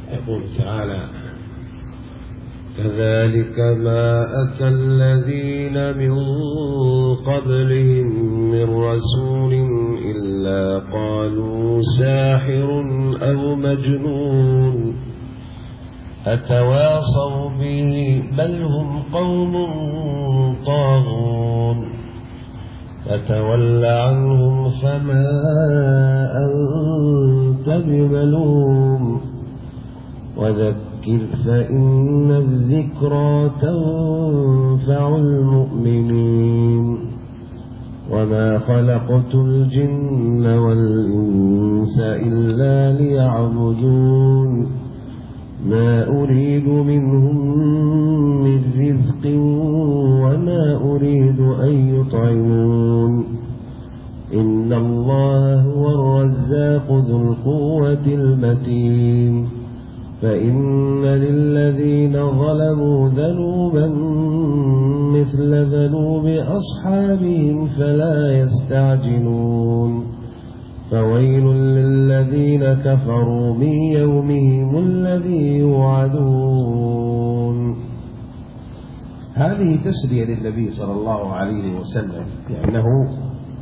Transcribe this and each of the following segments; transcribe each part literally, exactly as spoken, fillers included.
يقول تعالى: كذلك ما أتى الذين من قبلهم من رسول إلا قالوا ساحر أو مجنون أتواصوا به بل هم قوم طاغون فتول عنهم فما أنت بملوم وذكر فإن الذكرى تنفع المؤمنين وما خلقت الجن والإنس إلا ليعبدون ما أريد منهم من رزق وما أريد أن يطعمون إن الله هو الرزاق ذو القوة المتين فإن للذين ظلموا ذنوبا مثل ذنوب أصحابهم فلا يستعجلون فويل للذين كفروا من يومهم الذي يوعدون. هذه تسلية للنبي صلى الله عليه وسلم لأنه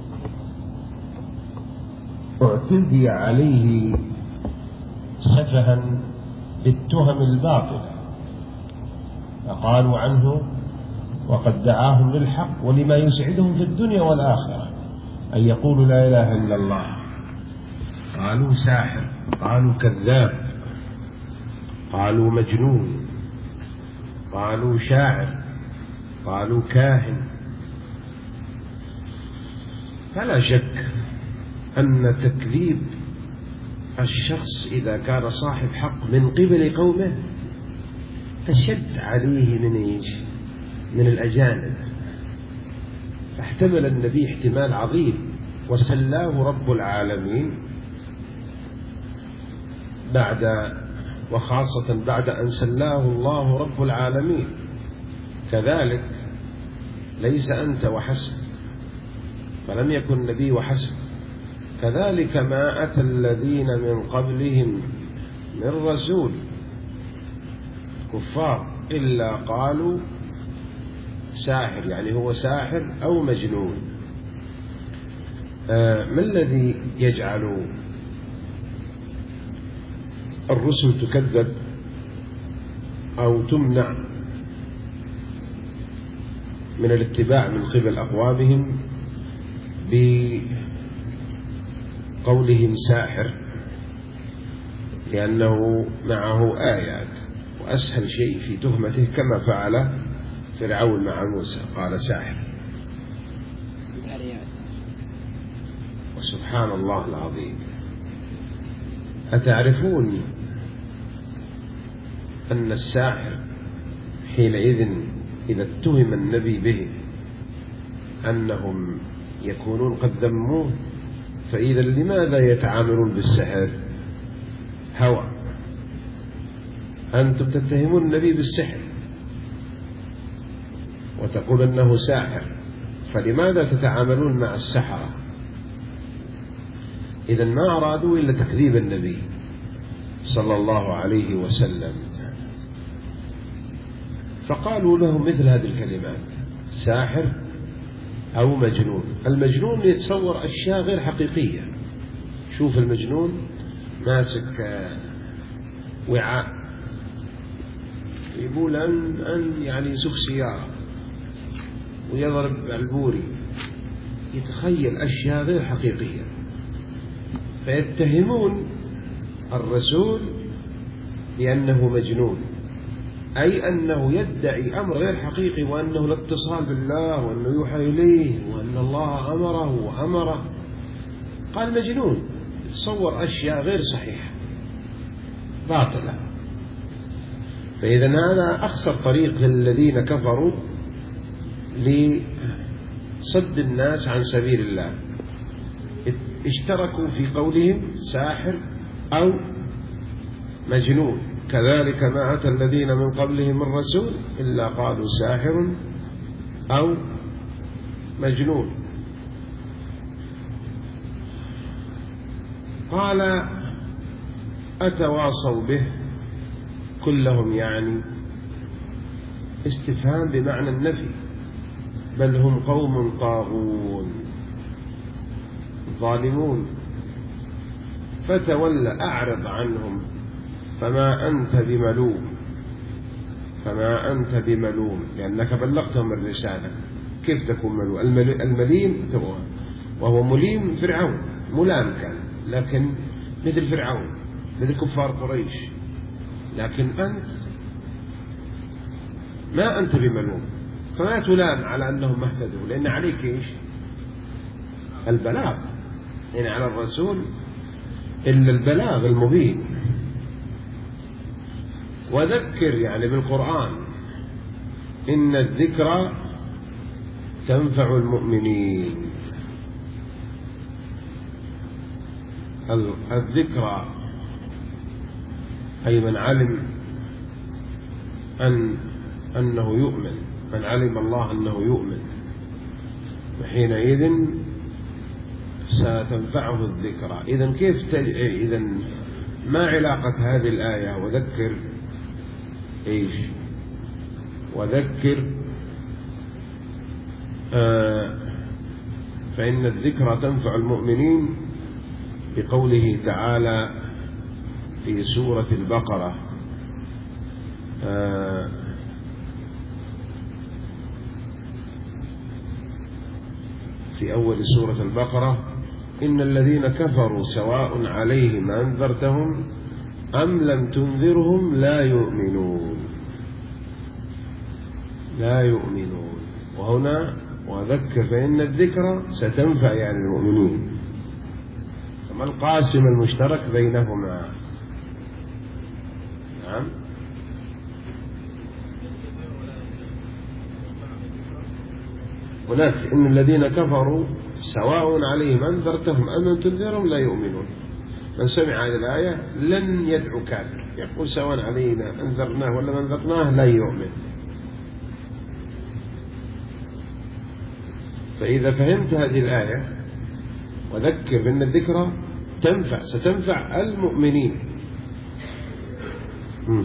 اعتدي عليه سفها بالتهم الباطلة فقالوا عنه وقد دعاهم للحق ولما يسعدهم في الدنيا والآخرة أن يقولوا لا إله إلا الله. قالوا ساحر، قالوا كذاب، قالوا مجنون، قالوا شاعر، قالوا كاهن. فلا شك أن تكذيب الشخص إذا كان صاحب حق من قبل قومه أشد عليه من إيش؟ من الأجانب. فاحتمل النبي احتمال عظيم وسلاه رب العالمين بعد وخاصة بعد أن سلاه الله رب العالمين. كذلك ليس أنت وحسب، فلم يكن النبي وحسب. كذلك ما أتى الذين من قبلهم من رسول كفار إلا قالوا ساحر، يعني هو ساحر أو مجنون. آه ما الذي يجعل الرسل تكذب أو تمنع من الاتباع من قبل أقوامهم بقولهم ساحر؟ لأنه معه آيات، وأسهل شيء في تهمته كما فعل فرعون مع موسى، قال ساحر. وسبحان الله العظيم، أتعرفون أن الساحر حينئذ إذا اتهم النبي به أنهم يكونون قد ذموه، فإذا لماذا يتعاملون بالسحر؟ هوى. أنتم تتهمون النبي بالسحر وتقول أنه ساحر، فلماذا تتعاملون مع السحرة؟ إذا ما أرادوا إلا تكذيب النبي صلى الله عليه وسلم، فقالوا له مثل هذه الكلمات: ساحر أو مجنون. المجنون يتصور أشياء غير حقيقية. شوف المجنون ماسك وعاء يقول أن أن يعني يسوق سيارة ويضرب البوري، يتخيل أشياء غير حقيقية، فيتهمون الرسول بأنه مجنون، أي أنه يدعي أمر غير حقيقي، وأنه الاتصال بالله، وأنه يوحى إليه، وأن الله أمره وأمره. قال مجنون، تصور أشياء غير صحيحة باطلة. فإذا هذا أخسر طريق للذين كفروا لصد الناس عن سبيل الله. اشتركوا في قولهم ساحر أو مجنون. كذلك ما أتى الذين من قبلهم من رسول إلا قالوا ساحر أو مجنون. قال أتواصوا به كلهم يعني استفهام بمعنى النفي، بل هم قوم طاغون ظالمون، فتولى أعرض عنهم فما أنت بملوم، فما أنت بملوم لأنك بلغتهم الرسالة. كيف تكون ملوم؟ المليم وهو مليم فرعون، ملام كان لكن مثل فرعون مثل كفار قريش، لكن أنت ما أنت بملوم، فما تلام على أنهم اهتدوا، لأن عليك إيش؟ البلاغ، يعني على الرسول إلا البلاغ المبين. وذكر يعني بالقرآن، إن الذكرى تنفع المؤمنين. الذكرى أي من علم أن أنه يؤمن، من علم الله أنه يؤمن، وحينئذ ستنفعه الذكرى. إذن كيف تج... إذن ما علاقة هذه الآية وذكر إيش؟ وذكر آه فإن الذكرى تنفع المؤمنين بقوله تعالى في سورة البقرة آه في أول سورة البقرة: إن الذين كفروا سواء عليهم أنذرتهم أم لم تنذرهم لا يؤمنون، لا يؤمنون. وهنا وذكر فإن الذكرى ستنفع يعني المؤمنين. فما القاسم المشترك بينهما؟ نعم، هناك إن الذين كفروا سواء عليهم أنذرتهم أم لم تنذرهم لا يؤمنون. من سمع هذه الآية لن يدعو كافر، يقول سواء علينا أنذرناه ولا ما أنذرناه لا يؤمن. فإذا فهمت هذه الآية وذكر بأن الذكرى تنفع، ستنفع المؤمنين. م.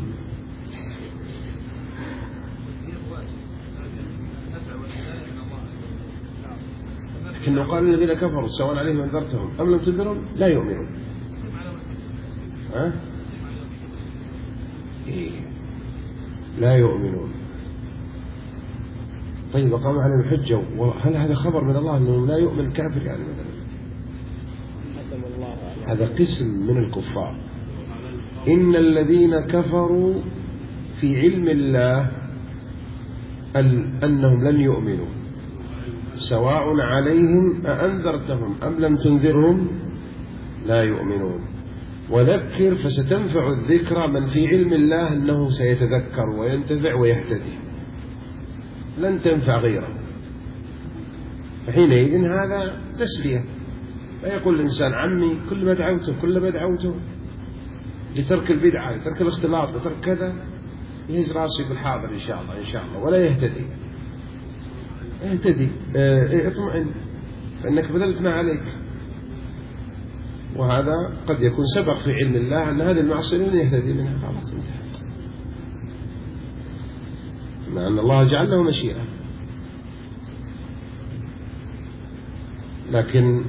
لكنه قال الذين كفروا سواء عليهم أنذرتهم أم لم تنذرهم لا يؤمنون. ها؟ إيه؟ لا يؤمنون. طيب قام عليهم الحجة، هل هذا خبر من الله أنه لا يؤمن كافر يعني مثلا؟ هذا قسم من الكفار. إن الذين كفروا في علم الله أنهم لن يؤمنوا سواء عليهم أأنذرتهم أم لم تنذرهم لا يؤمنون. وذكر فستنفع الذكرى من في علم الله أنه سيتذكر وينتفع ويهتدي، لن تنفع غيره. فحينئذ هذا تسلية. لا يقول الإنسان عمي كل ما دعوته كل ما دعوته لترك البدعة لترك الاختلاط لترك كذا يهز راسي بالحاضر إن شاء الله إن شاء الله، ولا يهتدي. اهتدي اه اطمئن فإنك بذلت ما عليك. وهذا قد يكون سبق في علم الله أن هذه المعصية لن يهتدي منها، خلاص انتهى، مع أن الله جعل له مشيئة. لكن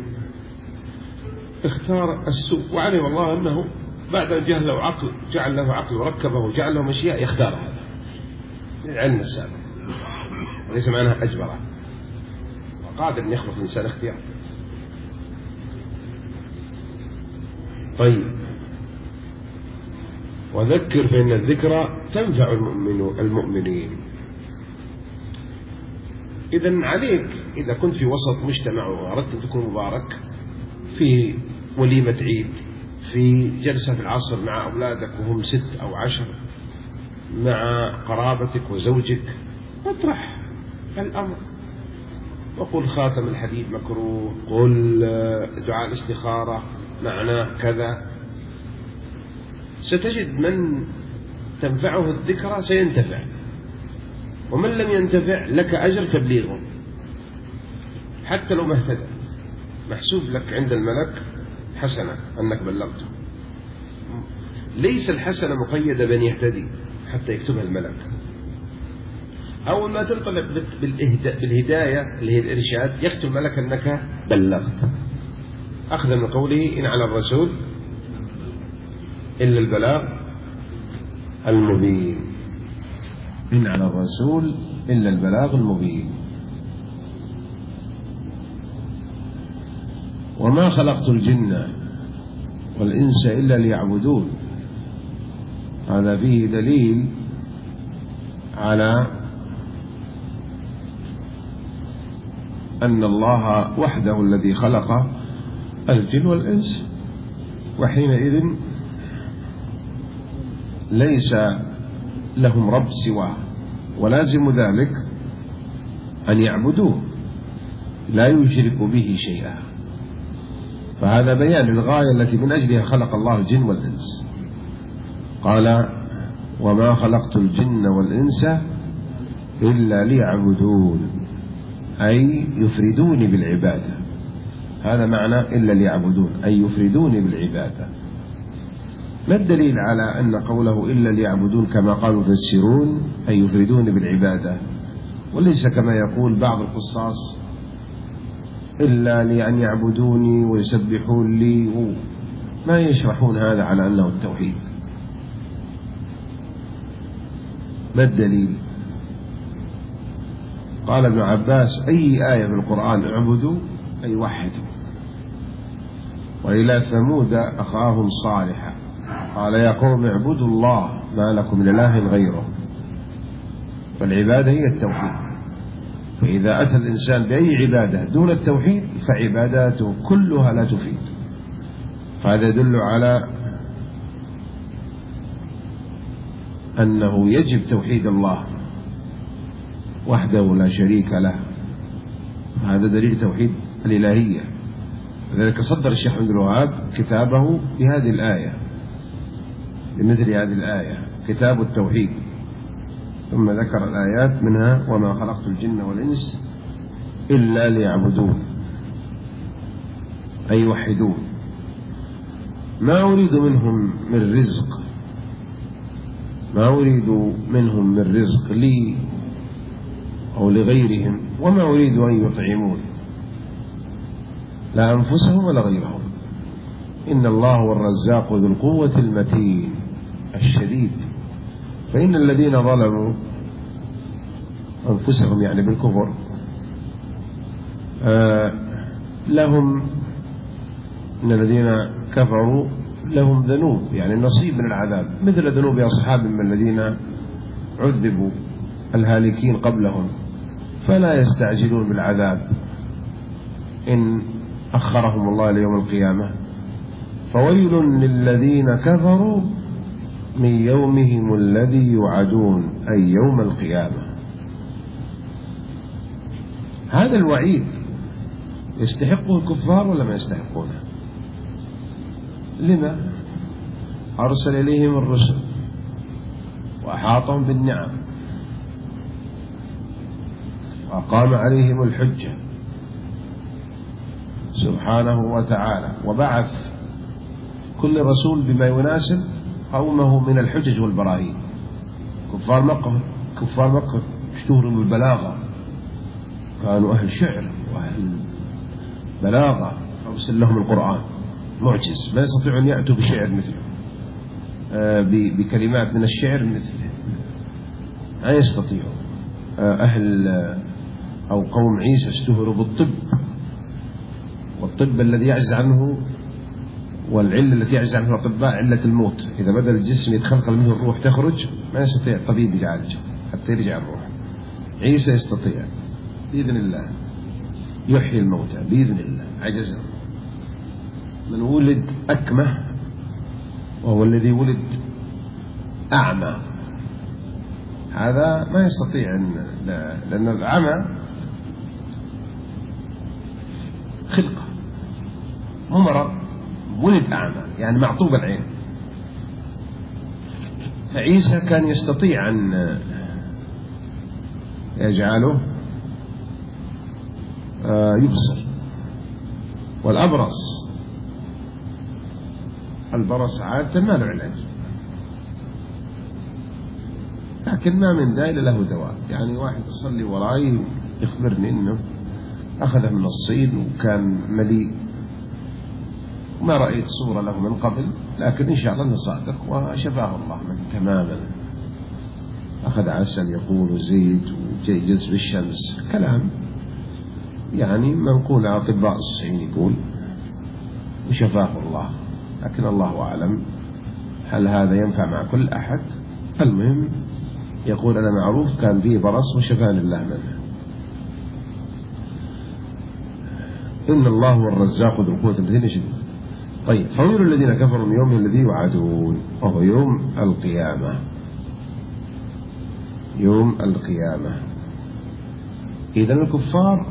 اختار السوء وعلم الله أنه بعد أن جعل له عقل جعل له عقل وركبه وجعل له مشيئة يختار هذا العلم السابق، وليس معناها أجبره، وقادر أن يخلق الإنسان اختيار. طيب، وذكر فإن الذكرى تنفع المؤمنين. إذن عليك إذا كنت في وسط مجتمع وأردت أن تكون مبارك، في وليمة عيد، في جلسة في العصر مع أولادك وهم ست أو عشر، مع قرابتك وزوجك، اطرح الأمر وقل خاتم الحديد مكروه، قل دعاء الاستخارة معناه كذا. ستجد من تنفعه الذكرى سينتفع، ومن لم ينتفع لك أجر تبليغه حتى لو ما اهتدى، محسوب لك عند الملك حسنة أنك بلغته. ليس الحسنة مقيدة بأن يهتدي حتى يكتبها الملك. أول ما تنطلق بالهداية اللي هي الإرشاد يكتب الملك أنك بلغت، أخذ من قوله إن على الرسول إلا البلاغ المبين. إن على الرسول إلا البلاغ المبين. وما خلقت الجن والإنس إلا ليعبدون. هذا فيه دليل على أن الله وحده الذي خلق الجن والإنس، وحينئذ ليس لهم رب سواه، ولازم ذلك أن يعبدوه لا يشرك به شيئا. فهذا بيان للغاية التي من أجلها خلق الله الجن والإنس. قال وما خلقت الجن والإنس إلا ليعبدون، أي يفردوني بالعبادة. هذا معنى إلا ليعبدون، أي يفردوني بالعبادة. ما الدليل على أن قوله إلا ليعبدون كما قالوا المفسرون أي يفردوني بالعبادة، وليس كما يقول بعض القصاص إلا لأن يعبدوني ويسبحون لي، ما يشرحون هذا على أنه التوحيد. ما الدليل؟ قال ابن عباس أي آية في القرآن اعبدوا أي وحدوا. وإلى ثمود أخاهم صالحا قال يا قوم اعبدوا الله ما لكم من إله غيره. فالعبادة هي التوحيد، فإذا أتى الإنسان بأي عبادة دون التوحيد فعباداته كلها لا تفيد. فهذا يدل على أنه يجب توحيد الله وحده لا شريك له. هذا دليل توحيد الإلهية. لذلك صدر الشيخ عبد الوهاب كتابه بهذه الآية، بمثل هذه الآية كتاب التوحيد، ثم ذكر الآيات منها وما خلقت الجن والإنس إلا ليعبدون أي يوحدون. ما أريد منهم من رزق، ما أريد منهم من رزق لي أو لغيرهم، وما أريد أن يطعمون لا أنفسهم ولا غيرهم. إن الله هو الرزاق ذو القوة المتين الشديد. فإن الذين ظلموا أنفسهم يعني بالكفر آه لهم، إن الذين كفروا لهم ذنوب يعني نصيب من العذاب مثل ذنوب أصحابهم الذين عذبوا الهالكين قبلهم، فلا يستعجلون بالعذاب إن أخرهم الله ليوم القيامة. فويل للذين كفروا من يومهم الذي يوعدون أي يوم القيامة. هذا الوعيد يستحقه الكفار ولا ما يستحقونه؟ لما؟ أرسل إليهم الرسل وأحاطهم بالنعم وأقام عليهم الحجة سبحانه وتعالى، وبعث كل رسول بما يناسب قومه من الحجج والبراهين. كفار مكة كفار مكة اشتهروا بالبلاغة، كانوا أهل شعر وأهل بلاغة، أرسل لهم القرآن معجز ما يستطيعون أن يأتوا بشعر مثله، آه بكلمات من الشعر مثله ما يستطيعون. آه أهل آه أو قوم عيسى اشتهروا بالطب، والطب الذي يعجز عنه والعلة التي يعجز عنها الأطباء علة الموت. إذا بدأ الجسم يتخلخل منه الروح تخرج ما يستطيع الطبيب يعالجه حتى يرجع الروح. عيسى يستطيع بإذن الله يحيي الموتى بإذن الله. عجزه من ولد أكمه وهو الذي ولد أعمى، هذا ما يستطيع أن، لأن العمى خلقة مو مرض، ولد أعمى يعني معطوب العين. فعيسى كان يستطيع أن يجعله يبصر. والأبرص البرص عادة ما له علاج، لكن ما من داء إلا له دواء. يعني واحد يصلي وراي يخبرني أنه أخذه من الصين وكان مليء، ما رأيت صورة له من قبل، لكن إن شاء الله أنه صادق وشفاه الله منه تماما. أخذ عسل يقول وزيت وجزء بالشمس، كلام يعني منقول عن أطباء الصين يقول، وشفاه الله. لكن الله أعلم هل هذا ينفع مع كل أحد. المهم يقول أنا معروف كان فيه برص وشفاني الله منه. إن الله هو الرزاق ذو القوة المتين. طيب، فويل الذين كفروا من يوم الذي يوعدون، وهو يوم القيامة. يوم القيامة. إذن الكفار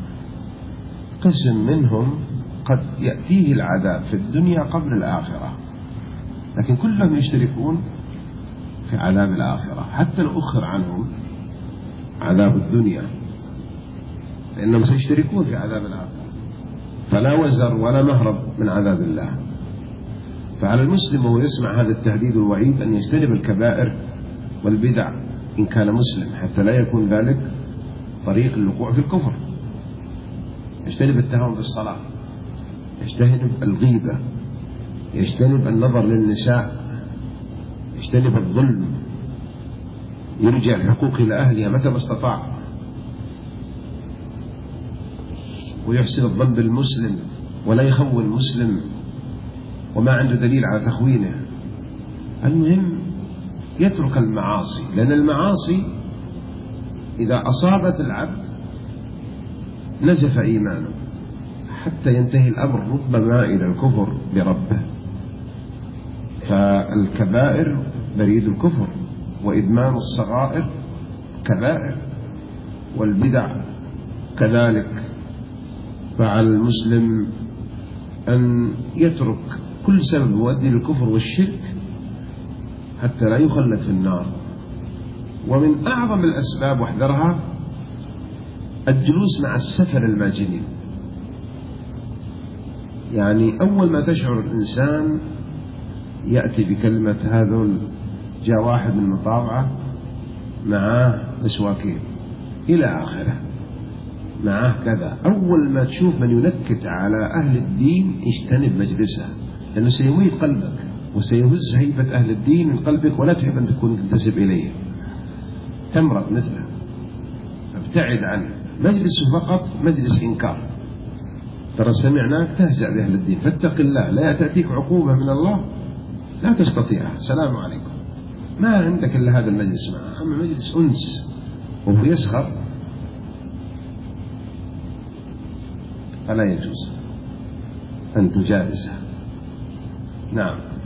قسم منهم قد يأتيه العذاب في الدنيا قبل الآخرة، لكن كلهم يشتركون في عذاب الآخرة حتى لو أخر عنهم عذاب الدنيا، لأنهم سيشتركون في عذاب الآخرة، فلا وزر ولا مهرب من عذاب الله. فعلى المسلم وهو يسمع هذا التهديد والوعيد أن يجتنب الكبائر والبدع إن كان مسلم، حتى لا يكون ذلك طريق الوقوع في الكفر. يجتنب التهاون بالصلاة، يجتنب الغيبة، يجتنب النظر للنساء، يجتنب الظلم، يرجع الحقوق إلى أهلها متى ما استطاع، ويحسن الظن بالمسلم ولا يخون المسلم وما عنده دليل على تخوينه. المهم يترك المعاصي، لأن المعاصي إذا أصابت العبد نزف إيمانه حتى ينتهي الأمر ربما إلى الكفر بربه. فالكبائر بريد الكفر، وإدمان الصغائر كبائر، والبدع كذلك. فعلى المسلم أن يترك كل سبب يؤدي للكفر والشرك حتى لا يخلد في النار. ومن أعظم الأسباب واحذرها الجلوس مع السفل الماجنين. يعني أول ما تشعر الإنسان يأتي بكلمة هذول، جاء واحد من المطاوعة معاه مسواكين إلى آخره، معاه كذا. أول ما تشوف من ينكت على أهل الدين اجتنب مجلسه، لأنه سيميت قلبك وسيهز هيبة أهل الدين من قلبك، ولا تحب أن تكون تنتسب إليه، تمرض مثله، فابتعد عنه. مجلسه فقط مجلس إنكار، ترى سمعناك تهزأ بأهل الدين، فاتق الله، لا تأتيك عقوبة من الله لا تستطيعها، السلام عليكم. ما عندك إلا هذا المجلس معه. أما مجلس أنس وهو يسخر فلا يجوز أن تجالسه. نعم.